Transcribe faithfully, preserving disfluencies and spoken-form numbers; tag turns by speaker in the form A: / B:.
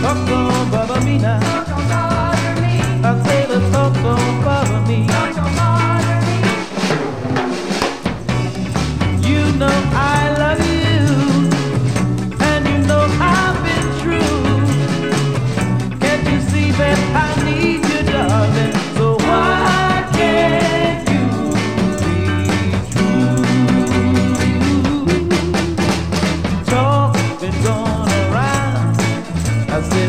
A: Talk don't bother me now. I say the talk don't bother me. You know I love you, and you know I've been true. Can't you see that I need you, darling? So why can't you be true? Talk been going around. I said